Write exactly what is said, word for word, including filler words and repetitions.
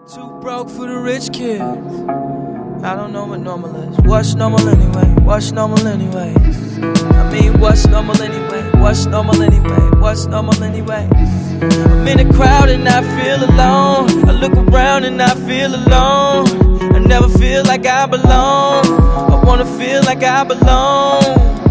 Too broke for the rich kids. I don't know what normal is. What's normal anyway? What's normal anyway? I mean, what's normal anyway? What's normal anyway? What's normal anyway? I'm in a crowd and I feel alone. I look around and I feel alone. I never feel like I belong. I wanna feel like I belong.